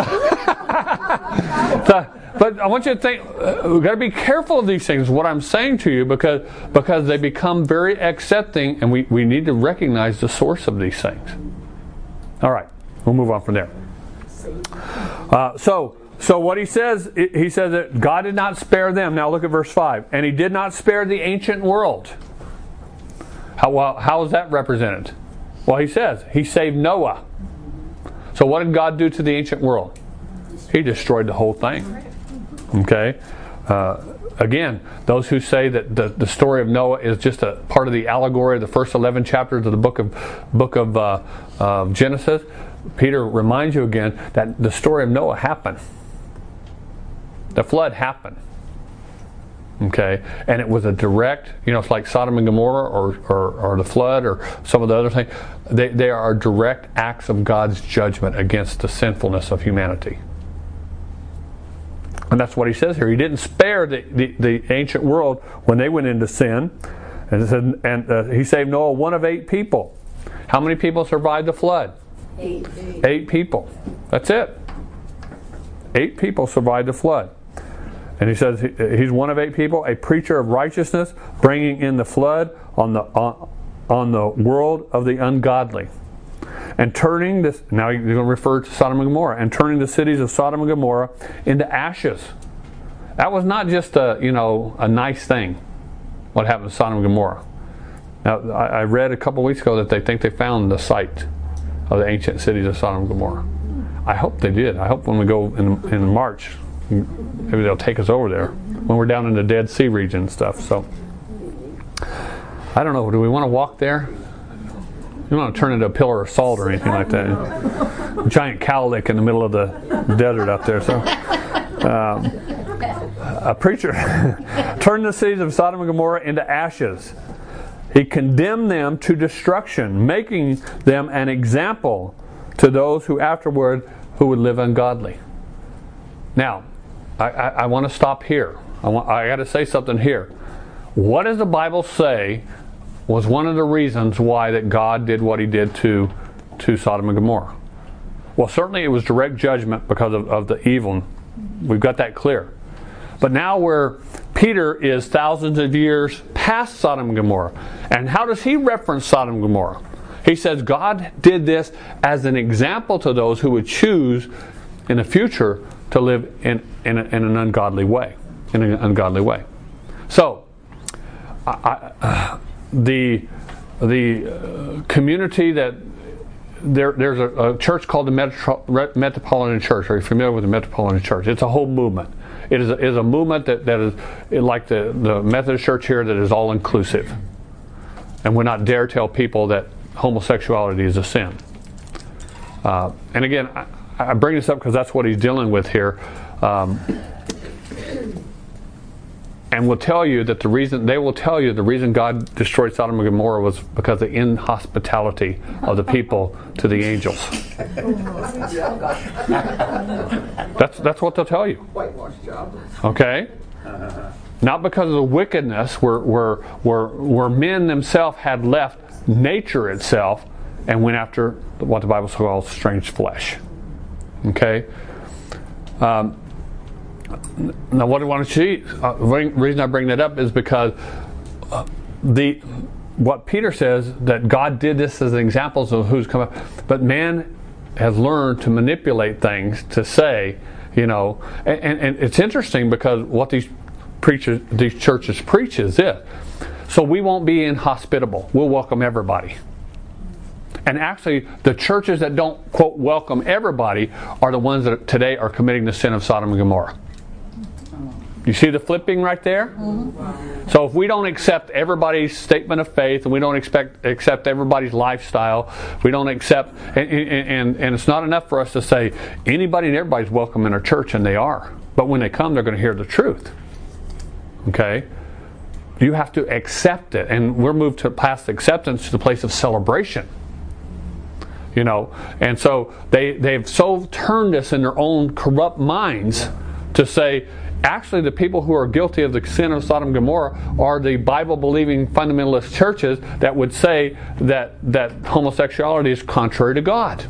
So, but I want you to think, uh, we've got to be careful of these things, what I'm saying to you, because because they become very accepting, and we, we need to recognize the source of these things. All right, we'll move on from there. Uh, so, so what he says, he says that God did not spare them. Now look at verse five. And he did not spare the ancient world. How, well, how is that represented? Well, he says he saved Noah. So what did God do to the ancient world? He destroyed the whole thing. Okay? Uh, again, those who say that the, the story of Noah is just a part of the allegory of the first eleven chapters of the book of book of uh, uh, Genesis, Peter reminds you again that the story of Noah happened. The flood happened. Okay? And it was a direct, you know, it's like Sodom and Gomorrah or, or, or the flood or some of the other things. They, they are direct acts of God's judgment against the sinfulness of humanity. And that's what he says here. He didn't spare the, the, the ancient world when they went into sin. And, it said, and uh, he saved Noah, one of eight people. How many people survived the flood? Eight. Eight, eight people. That's it. Eight people survived the flood. And he says he, he's one of eight people, a preacher of righteousness, bringing in the flood on the on, on the world of the ungodly. And turning this, now you're going to refer to Sodom and Gomorrah, and turning the cities of Sodom and Gomorrah into ashes. That was not just a, you know, a nice thing, what happened to Sodom and Gomorrah. Now, I, I read a couple weeks ago that they think they found the site of the ancient cities of Sodom and Gomorrah. I hope they did. I hope when we go in, in March, maybe they'll take us over there when we're down in the Dead Sea region and stuff. So, I don't know. Do we want to walk there? You don't want to turn into a pillar of salt or anything like that. A giant cowlick in the middle of the desert up there. So, um, a preacher turned the cities of Sodom and Gomorrah into ashes. He condemned them to destruction, making them an example to those who afterward who would live ungodly. Now, I, I, I want to stop here. I want I got to say something here. What does the Bible say was one of the reasons why that God did what he did to, to Sodom and Gomorrah? Well, certainly it was direct judgment because of, of the evil. We've got that clear. But now where Peter is thousands of years past Sodom and Gomorrah, and how does he reference Sodom and Gomorrah? He says God did this as an example to those who would choose in the future to live in, in, a, in an ungodly way. In an ungodly way. So, I, I, the the uh, community that there there's a, a church called the Metro, Metropolitan Church. Are you familiar with the Metropolitan Church? It's a whole movement. It is a, is a movement that, that is like the, the Methodist Church here, that is all inclusive, and would not dare tell people that homosexuality is a sin. Uh, and again, I, I bring this up because that's what he's dealing with here. Um, and will tell you that the reason, they will tell you the reason God destroyed Sodom and Gomorrah was because of the inhospitality of the people to the angels. That's that's what they'll tell you. Whitewash job. Okay? Not because of the wickedness where, where, where, where men themselves had left nature itself and went after what the Bible calls strange flesh. Okay? Um, now, what I want to see, uh, the reason I bring that up is because uh, the what Peter says, that God did this as examples of who's come up, but man has learned to manipulate things to say, you know, and, and, and it's interesting because what these preachers, these churches preach is this. So we won't be inhospitable. We'll welcome everybody. And actually, the churches that don't, quote, welcome everybody are the ones that today are committing the sin of Sodom and Gomorrah. You see the flipping right there? Mm-hmm. So if we don't accept everybody's statement of faith, and we don't expect accept everybody's lifestyle, we don't accept, and, and, and it's not enough for us to say anybody and everybody's welcome in our church, and they are. But when they come, they're going to hear the truth. Okay? You have to accept it, and we're moved to past acceptance to the place of celebration. You know, and so they they've so turned us in their own corrupt minds to say, actually, the people who are guilty of the sin of Sodom and Gomorrah are the Bible-believing fundamentalist churches that would say that that homosexuality is contrary to God.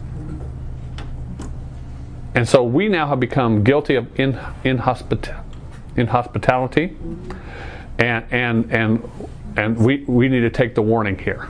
And so we now have become guilty of in, inhospita- inhospitality, and and and and we we need to take the warning here.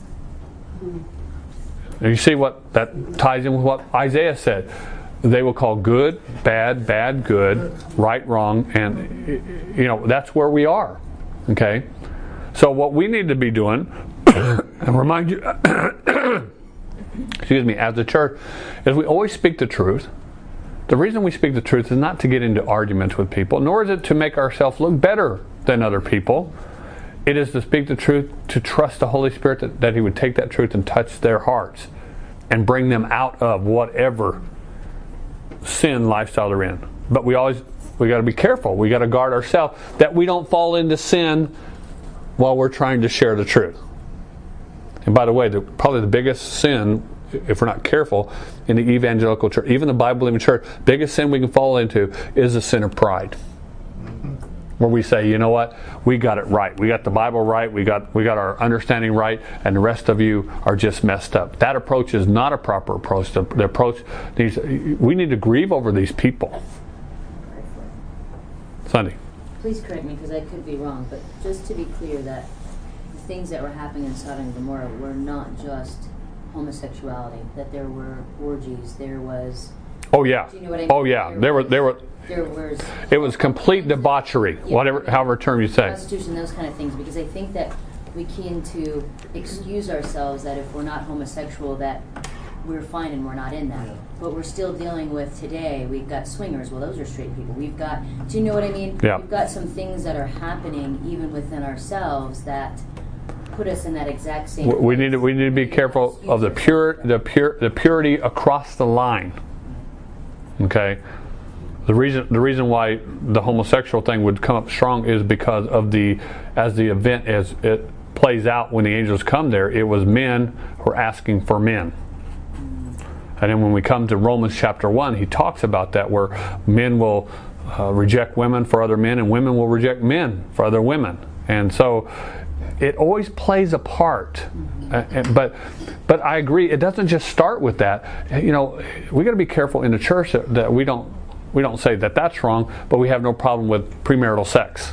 And you see what that ties in with what Isaiah said. They will call good, bad, bad, good, right, wrong, and you know that's where we are. Okay, so what we need to be doing, and remind you, excuse me, as the church, is we always speak the truth. The reason we speak the truth is not to get into arguments with people, nor is it to make ourselves look better than other people. It is to speak the truth, to trust the Holy Spirit that, that He would take that truth and touch their hearts and bring them out of whatever sin lifestyle they're in. But we always we got to be careful. We got to guard ourselves that we don't fall into sin while we're trying to share the truth. And by the way, the, probably the biggest sin, if we're not careful, in the evangelical church, even the Bible-believing church, biggest sin we can fall into is the sin of pride. Where we say, you know what, we got it right. We got the Bible right. We got we got our understanding right, and the rest of you are just messed up. That approach is not a proper approach. The, the approach needs, we need to grieve over these people. Sunday. Please correct me because I could be wrong, but just to be clear that the things that were happening in Sodom and Gomorrah were not just homosexuality. That there were orgies. There was. Oh yeah. Do you know what I mean? Oh yeah. There, there were there were. There was. It was complete debauchery. Yeah, whatever, however term you say. Prostitution, those kind of things, because I think that we can to excuse ourselves that if we're not homosexual, that we're fine and we're not in that. Yeah. But we're still dealing with today. We've got swingers. Well, those are straight people. We've got. Do you know what I mean? Yeah. We've got some things that are happening even within ourselves that put us in that exact same. We, we need to we need to be careful of the pure the pure the purity across the line. Okay. The reason the reason why the homosexual thing would come up strong is because of the as the event as it plays out when the angels come there, it was men who were asking for men. And then when we come to Romans chapter one, he talks about that where men will uh, reject women for other men and women will reject men for other women. And so it always plays a part. Uh, but but I agree, it doesn't just start with that. You know, we got to be careful in the church that, that we don't We don't say that that's wrong, but we have no problem with premarital sex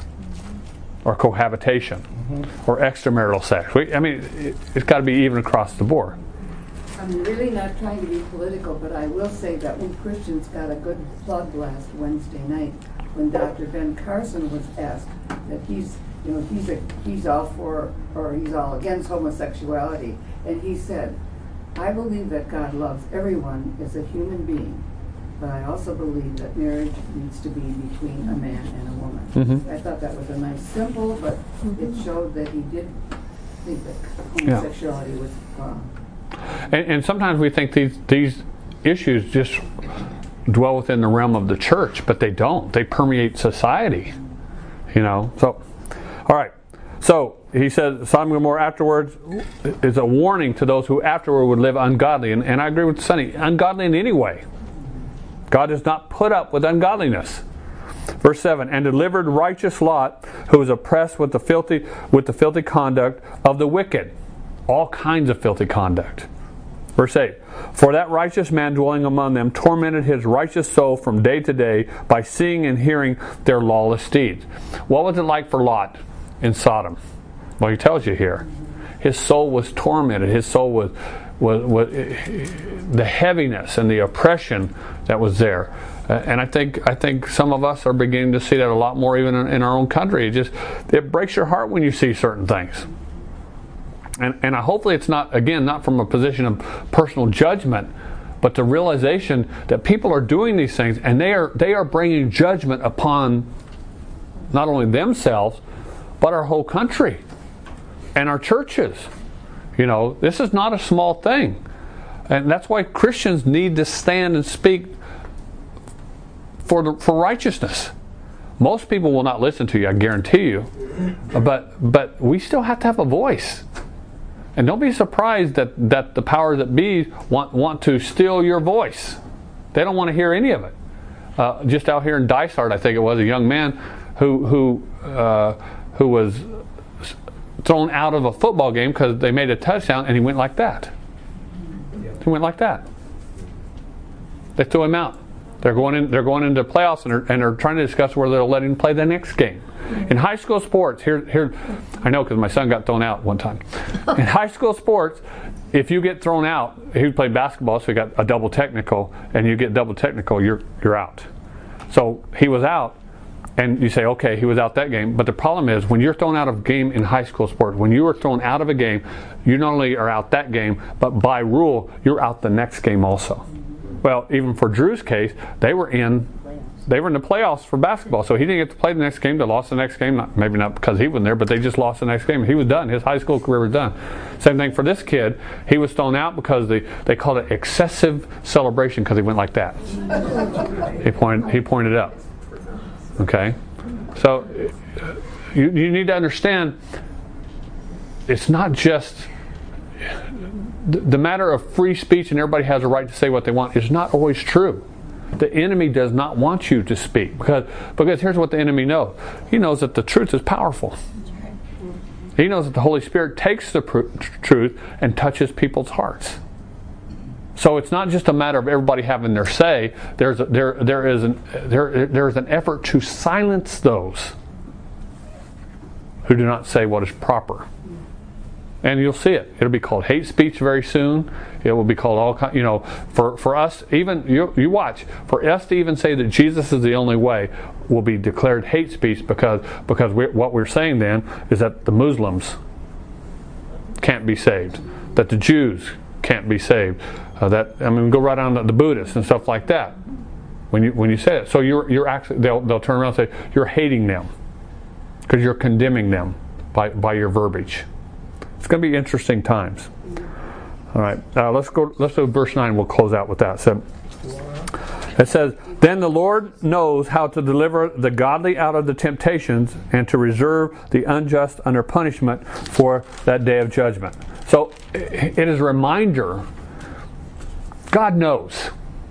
or cohabitation mm-hmm. or extramarital sex. We, I mean, it, it's got to be even across the board. I'm really not trying to be political, but I will say that we Christians got a good plug last Wednesday night when Doctor Ben Carson was asked that he's, you know, he's a, he's all for or he's all against homosexuality, and he said, "I believe that God loves everyone as a human being. But I also believe that marriage needs to be between a man and a woman." Mm-hmm. I thought that was a nice symbol, but mm-hmm. it showed that he did think that homosexuality yeah. was wrong. And, and sometimes we think these these issues just dwell within the realm of the church, but they don't. They permeate society. You know. So, all right. So he says, Sodom and Gomorrah afterwards is a warning to those who afterward would live ungodly. And, and I agree with Sonny. Ungodly in any way. God does not put up with ungodliness. Verse seven, and delivered righteous Lot, who was oppressed with the filthy with the filthy conduct of the wicked. All kinds of filthy conduct. Verse eight, for that righteous man dwelling among them tormented his righteous soul from day to day by seeing and hearing their lawless deeds. What was it like for Lot in Sodom? Well, he tells you here. His soul was tormented. His soul was Was, was the heaviness and the oppression that was there, uh, and I think I think some of us are beginning to see that a lot more, even in, in our own country. It just it breaks your heart when you see certain things, and and I, hopefully it's not again not from a position of personal judgment, but the realization that people are doing these things and they are they are bringing judgment upon not only themselves, but our whole country and our churches. You know, this is not a small thing. And that's why Christians need to stand and speak for the, for righteousness. Most people will not listen to you, I guarantee you. But but we still have to have a voice. And don't be surprised that, that the powers that be want, want to steal your voice. They don't want to hear any of it. Uh, just out here in Dysart, I think it was, a young man who who uh, who was thrown out of a football game because they made a touchdown, and he went like that. He went like that. They threw him out. They're going in. They're going into playoffs, and they're, and they're trying to discuss whether they'll let him play the next game. In high school sports, here, here, I know because my son got thrown out one time. In high school sports, if you get thrown out, he played basketball, so he got a double technical, and you get double technical, you're you're out. So he was out, and you say, okay, he was out that game. But the problem is, when you're thrown out of a game in high school sports, when you are thrown out of a game, you not only are out that game, but by rule, you're out the next game also. Well, even for Drew's case, they were in they were in the playoffs for basketball, so he didn't get to play the next game. They lost the next game, not, maybe not because he wasn't there, but they just lost the next game. He was done. His high school career was done. Same thing for this kid. He was thrown out because they, they called it excessive celebration because he went like that. He pointed he pointed up. Okay? So you, you need to understand, it's not just the, the matter of free speech and everybody has a right to say what they want is not always true. The enemy does not want you to speak because because here's what the enemy knows. He knows that the truth is powerful. He knows that the Holy Spirit takes the pr- truth and touches people's hearts. So it's not just a matter of everybody having their say. There's a, there there is an there there is an effort to silence those who do not say what is proper. And you'll see it. It'll be called hate speech very soon. It will be called all kind. You know, for for us, even you, you watch. For us to even say that Jesus is the only way, will be declared hate speech because because we, what we're saying then is that the Muslims can't be saved, that the Jews can't be saved. Uh, that I mean, go right on to the Buddhists and stuff like that. When you when you say it, so you're you're actually they'll they'll turn around and say you're hating them because you're condemning them by by your verbiage. It's going to be interesting times. All right, uh, let's go. Let's do verse nine. We'll close out with that. So it says, "Then the Lord knows how to deliver the godly out of the temptations, and to reserve the unjust under punishment for that day of judgment." So it is a reminder. God knows.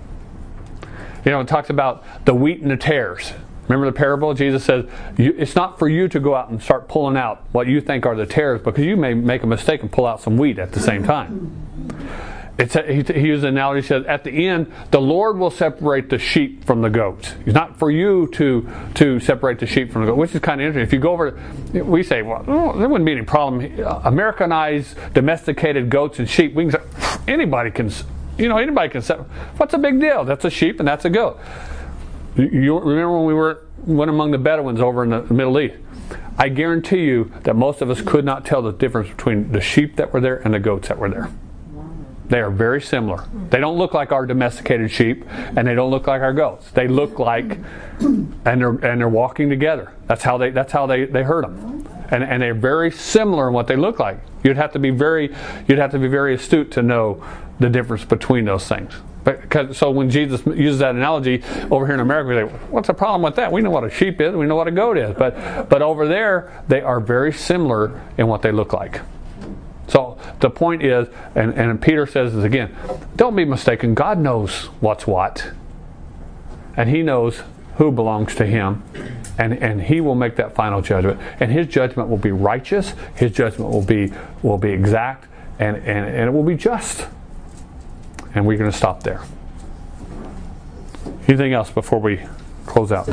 You know, it talks about the wheat and the tares. Remember the parable? Jesus says, you, it's not for you to go out and start pulling out what you think are the tares, because you may make a mistake and pull out some wheat at the same time. It's a, he, he used an analogy. He said, at the end, the Lord will separate the sheep from the goats. It's not for you to to separate the sheep from the goats, which is kind of interesting. If you go over, we say, well, oh, there wouldn't be any problem. Americanized, domesticated goats and sheep, we can say, anybody can, you know, anybody can say, what's the big deal? That's a sheep and that's a goat. You remember when we were went among the Bedouins over in the Middle East? I guarantee you that most of us could not tell the difference between the sheep that were there and the goats that were there. They are very similar. They don't look like our domesticated sheep, and they don't look like our goats. They look like, and they're and they're walking together. That's how they that's how they, they herd them, and and they're very similar in what they look like. You'd have to be very you'd have to be very astute to know the difference between those things. Because, so when Jesus uses that analogy over here in America, we say, what's the problem with that? We know what a sheep is, we know what a goat is. But but over there, they are very similar in what they look like. So the point is, and, and Peter says this again, don't be mistaken. God knows what's what. And He knows who belongs to Him. And, and He will make that final judgment. And His judgment will be righteous. His judgment will be will be exact. And, and, and it will be just. And we're going to stop there. Anything else before we close out?